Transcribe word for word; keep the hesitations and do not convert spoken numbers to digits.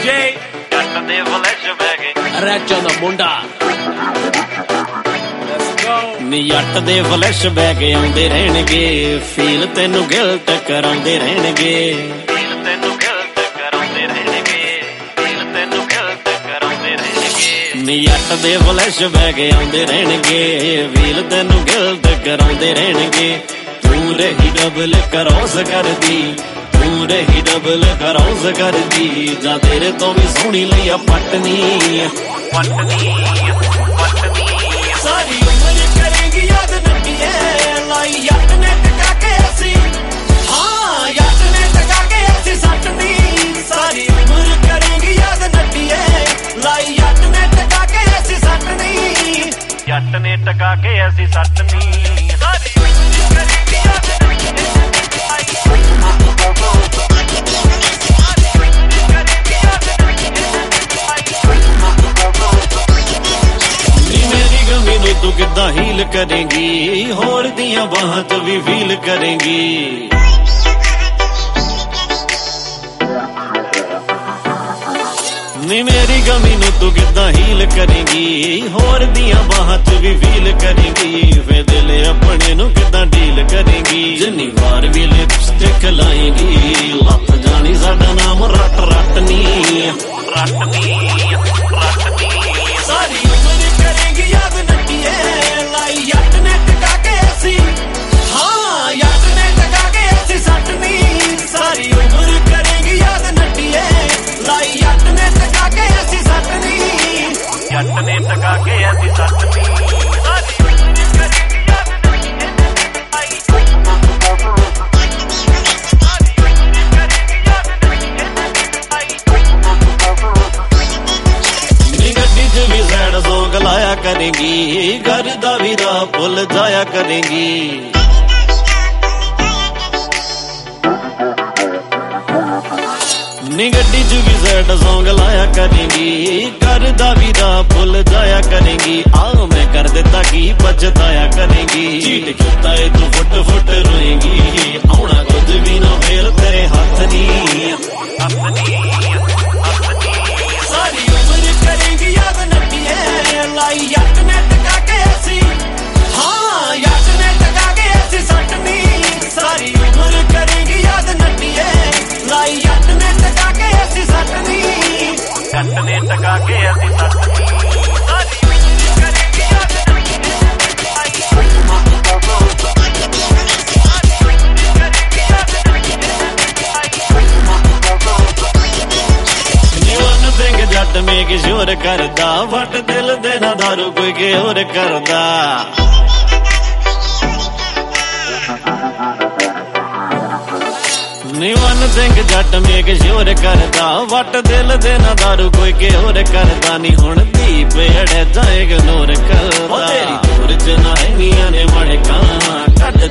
DJ ਜੱਟ ਦੇ flash ਬਹਿ ਗਏ ਰੈਚੋ ਦਾ ਮੁੰਡਾ ਨੀ ਜੱਟ ਦੇ ਫਲੈਸ਼ ਬਹਿ ਕੇ ਆਉਂਦੇ ਰਹਿਣਗੇ ਫੀਲ ਤੈਨੂੰ ਗਿਲਟ ਕਰਾਉਂਦੇ ਰਹਿਣਗੇ ਫੀਲ ਤੈਨੂੰ ਗਿਲਟ ਕਰਾਉਂਦੇ ਰਹਿਣਗੇ ਫੀਲ ਤੈਨੂੰ ਗਿਲਟ ਕਰਾਉਂਦੇ ਰਹਿਣਗੇ ਨੀ ਜੱਟ ਦੇ ਫਲੈਸ਼ ਬਹਿ ਕੇ ਆਉਂਦੇ ਰਹਿਣਗੇ ਫੀਲ ਤੈਨੂੰ ਗਿਲਟ ਕਰਾਉਂਦੇ ਰਹਿਣਗੇ ਤੂੰ ਰਹੀ ਡਬਲ ਕਰੋਸ ਕਰਦੀ ਤੂੰ ਰਹੀ ਡਬਲ ਕਰੋਸ ਕਰਦੀ ਜਾਂ ਤੇਰੇ ਤੋਂ ਵੀ ਸੋਹਣੀ ਲਈ ਆ ਪਟਨੀ ਪਟਨੀ ਪਟਨੀ ਸਾਰੀ ਉਮਰ ਕਰੇਗੀ ਯਾਦ ਨੱਟੀਏ ਲਾਈ ਜੱਟ ਨੇ ਟਕਾ ਕੇ ਅਸੀਂ ਹਾਂ ਜੱਟ ਨੇ ਟਕਾ ਕੇ ਅਸੀਂ ਸੱਟਨੀ ਸਾਰੀ ਉਮਰ ਕਰੇਗੀ ਯਾਦ ਨੱਟੀਏ ਲਾਈ ਜੱਟ ਨੇ ਟਕਾ ਕੇ ਅਸੀਂ ਸੱਟਨੀ ਜੱਟ ਨੇ ਟਕਾ ਕੇ ਅਸੀਂ ਸੱਟਨੀ ਸਾਰੀ ਉਮਰ ਕਰੇਗੀ ਯਾਦ ਨੱਟੀਏ ਤੂੰ ਕਿੱਦਾਂ ਹੀਲ ਕਰੇਂਗੀ ਹੋਰ ਦੀਆਂ ਬਾਹਾਂ ਤੋਂ ਵੀ ਫੀਲ ਕਰੇਂਗੀ ਨੀ ਮੇਰੀ ਗਮੀ ਨੂੰ ਤੂੰ ਕਿੱਦਾਂ ਹੀਲ ਕਰੇਂਗੀ ਹੋਰ ਦੀਆਂ ਬਾਹਾਂ ਤੋਂ ਵੀ ਫੀਲ ਕਰੇਂਗੀ ਵੇ ਦਿਲ ਆਪਣੇ ਨੂੰ ਕਿੱਦਾਂ ਡੀਲ ਕਰੇਂਗੀ ਜਿੰਨੀ ਵਾਰ ਵੀ ਲਿਪਸਟਿਕ ਲਾਏਂਗੀ ਲੱਤ ਜਾਣੀ ਸਾਡਾ ਨਾਮ ਰੱਟ ਰੱਟ ਨੀ ਰੱਟ ਨੀ ਰੱਟ ਨੀ ਸਾਰੀ ਉਮਰ ਕਰੇਂਗੀ ਯਾਦ ਨੱਟੀਏ ਲਾਈ ਜੱਟ ਨੇ ਟਕਾ ਕੇ ਅਸੀਂ ਹਾਂ ਜੱਟ ਨੇ ਟਕਾ ਕੇ ਅਸੀਂ ਸੱਟਨੀ ਸਾਰੀ ਉਮਰ ਕਰੇਂਗੀ ਯਾਦ ਨੱਟੀਏ ਲਾਈ ਜੱਟ ਨੇ ਟਕਾ ਕੇ ਅਸੀਂ ਸੱਟਨੀ ਜੱਟ ਨੇ ਟਕਾ ਕੇ ਅਸੀਂ ਸੱਟਨੀ ਸਾਰੀ ਉਮਰ ਕਰੇਂਗੀ ਯਾਦ ਨੱਟੀਏ ਆਈ ਸੈਡ ਸੌਂਗ ਲਾਇਆ ਕਰੇਗੀ ਘਰ ਦਾ ਵੀ ਰਾਹ ਭੁੱਲ ਜਾਇਆ ਕਰੇਗੀ ਨੀ ਗੱਡੀ ਚ ਵੀ ਸੈਡ ਸੌਂਗ ਲਾਇਆ ਕਰੇਗੀ ਘਰ ਦਾ ਵੀ ਰਾਹ ਭੁੱਲ ਜਾਇਆ ਕਰੇਗੀ ਆਹ ਮੈਂ ਕਰ ਦਿੱਤਾ ਕੀ ਪਛਤਾਇਆ ਕਰੇਗੀ ਚੀਟ ਕੀਤਾ ਏ ਤੂੰ ਫੁੱਟ ਫੁੱਟ ਰੋਏਗੀ ਆਉਣਾ ਕੁਝ ਵੀ ਨਾ ਫੇਰ ਤੇਰੇ ਹੱਥ ਨੀ ਹੱਥ ਨੀ ਸਾਰੀ ਉਮਰ ਕਰੇਂਗੀ ਯਾਦ ਨੱਟੀਏ ਲਾਈ ਜੱਟ ਨੇ ਟਕਾ ਕੇ ਅਸੀਂ ਹਾਂ ਜੱਟ ਨੇ ਟਕਾ ਕੇ ਅਸੀਂ ਸੱਟਨੀ ਸਾਰੀ ਉਮਰ ਕਰੇਂਗੀ ਯਾਦ ਨੱਟੀਏ ਲਾਈ ਜੱਟ ਨੇ ਟਕਾ ਕੇ ਅਸੀਂ ਸੱਟਨੀ ਜੱਟ ਨੇ ਟਕਾ ਕੇ ਅਸੀਂ ਸੱਟਨੀ ਸਾਰੀ ਉਮਰ ਕਰੇਂਗੀ ਯਾਦ ਨੱਟੀਏ ਜੱਟ ਮੇਕ ਸ਼ੋਰ ਕਰਦਾ ਵੱਟ ਦਿਲ ਦੇ ਨਾ ਦਾਰੂ ਕੋਈ ਕੇ ਹੋਰ ਕਰਦਾ ਨਿਵਨ ਸਿੰਘ ਜੱਟ ਮੇਕ ਸ਼ੋਰ ਕਰਦਾ ਵੱਟ ਦਿਲ ਦੇ ਨਾ ਦਾਰੂ ਕੋਈ ਕੇ ਹੋਰ ਕਰਦਾ ਨੀ ਹੁਣ ਦੀਪ ਅੜੇ ਤਾਂ ਇਗਨੋਰ ਕਰਦਾ ਤੇਰੀ ਦੂਰ ਚ ਨਾ ਹੈਗੀਆਂ ਨੇ ਮੜਕਾਂ ਕੱਢ